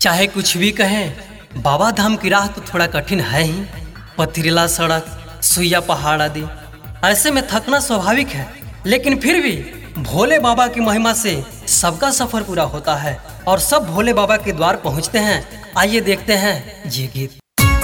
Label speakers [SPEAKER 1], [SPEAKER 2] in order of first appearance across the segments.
[SPEAKER 1] चाहे कुछ भी कहें, बाबा धाम की राह तो थोड़ा कठिन है ही। पथरीला सड़क, सुइया पहाड़ आदि, ऐसे में थकना स्वाभाविक है। लेकिन फिर भी भोले बाबा की महिमा से सबका सफर पूरा होता है और सब भोले बाबा के द्वार पहुंचते हैं। आइए देखते हैं ये गीत।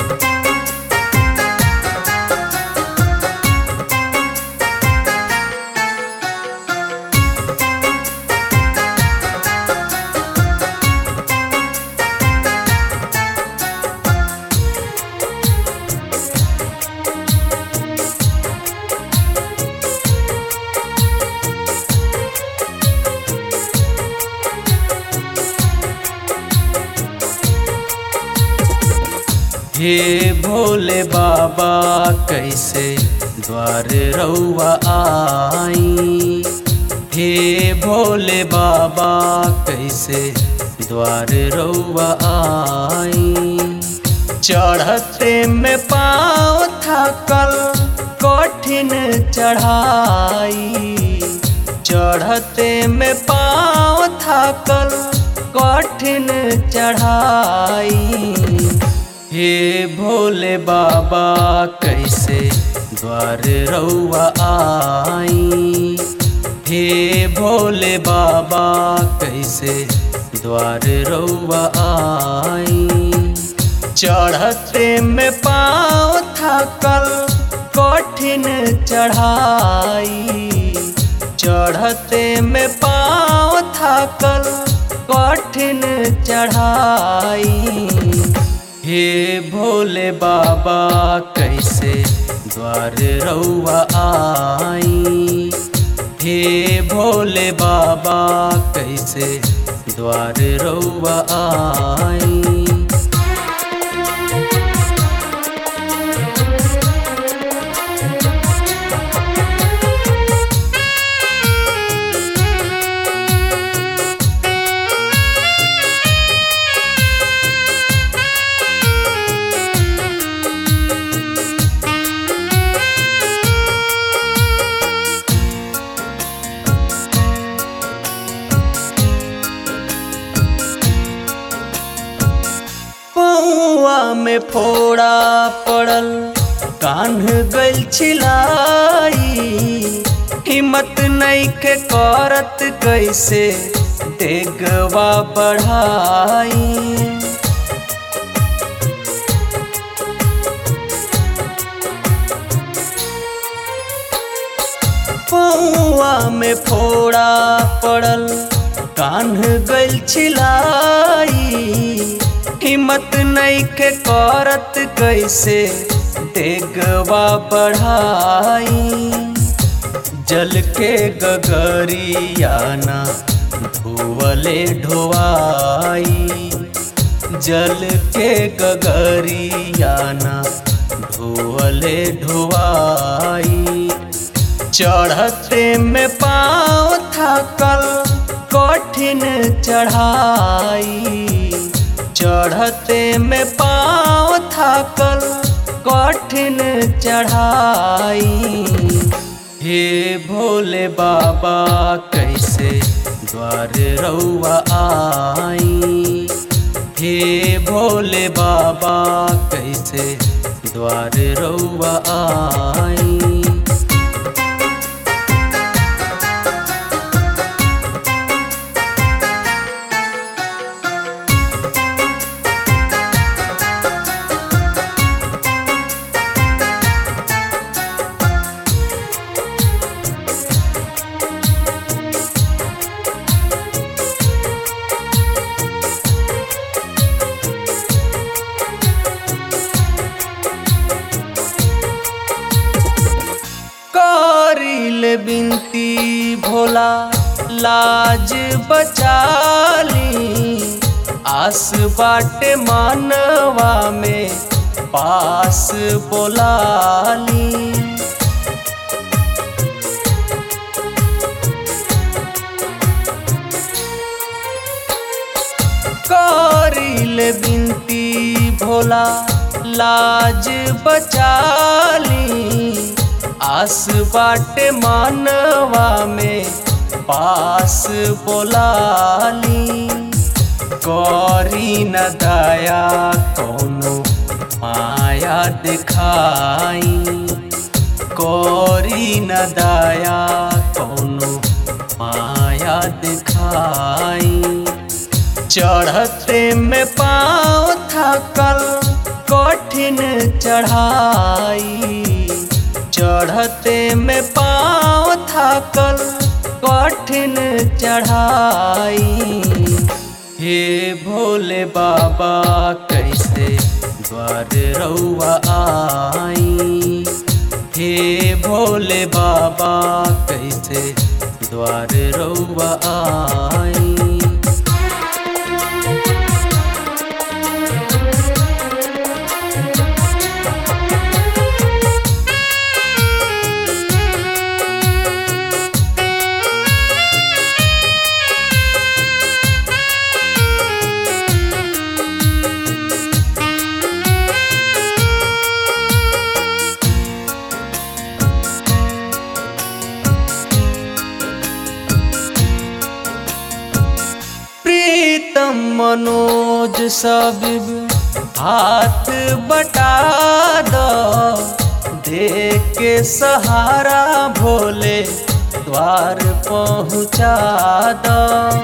[SPEAKER 2] हे भोले बाबा कैसे द्वार रउआ आई। हे भोले बाबा कैसे द्वार रउआ आई। चढ़ते में पाँव थकल कठिन चढ़ाई। चढ़ते में पाँव थकल कठिन चढ़ाई। हे भोले बाबा कैसे द्वार रउआ आई। हे भोले बाबा कैसे द्वार रउआ आई। चढ़ते में पाँव थकल कठिन चढ़ाई। चढ़ते में पाँव थकल कठिन चढ़ाई। हे भोले बाबा कैसे द्वार रउआ आई। हे भोले बाबा कैसे द्वार रउआ आई। पौआ में फोड़ा पड़ल कान्ह गइल छिलाई। हिम्मत नइखे करत कैसे डेगवा बढ़ाई। पौआ में फोड़ा पड़ल कान्ह गइल छिलाई। हिम्मत नइखे करत कैसे डेगवा बढ़ाई। जल के गगरियाना धोवले ढोवाई। जल के गगरियाना धोवले ढोवाई। चढ़ते में पाँव थकल कठिन चढ़ाई। चढ़ते में पाँव थकल कठिन चढ़ाई। हे भोले बाबा कैसे द्वार रउआ आई। हे भोले बाबा कैसे द्वार रउआ आई। बिनती भोला लाज बचाली। आस बाटे मानवा में पास बोलाली। करिल बिनती भोला लाज बचाली। आस बाटे मानवा में पास बोलाली। करी न दया कौनो माया दिखाई, करी न दया कौनो माया दिखाई। चढ़ते में पाँव थकल कठिन चढ़ाई, चढ़ते में पाँव थकल कठिन चढ़ाई। हे भोले बाबा कैसे द्वार रउआ आई, हे भोले बाबा कैसे द्वार रउआ आई। प्रीतम मनोज सब हाथ बटा दो, दे के सहारा भोले द्वार पहुँचा दो।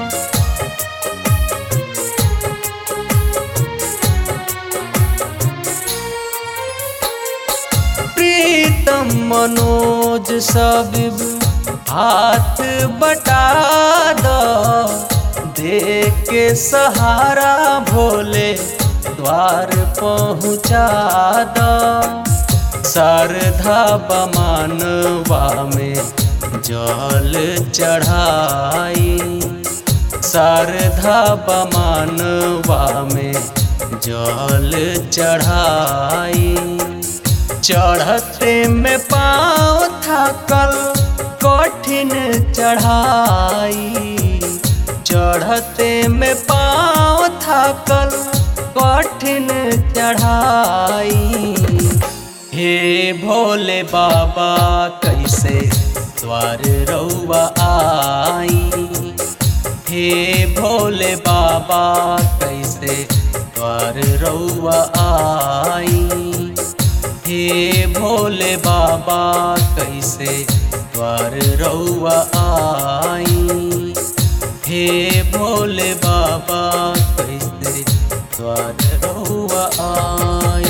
[SPEAKER 2] प्रीतम मनोज सब हाथ बटा दो, दे के सहारा भोले द्वार पहुँचा दो। श्रद्धा बमानवा में जल चढ़ाई, श्रद्धा बमानवा में जल चढ़ाई। चढ़ते में पाँव थकल कठिन चढ़ाई, चढ़ते में पाँव थकल कठिन चढ़ाई। हे भोले बाबा कैसे द्वार रउआ आई, हे भोले बाबा कैसे द्वार रउआ आई, हे भोले बाबा कैसे द्वार रउआ आई, हे भोले बाबा कैसे द्वार रउआ आई।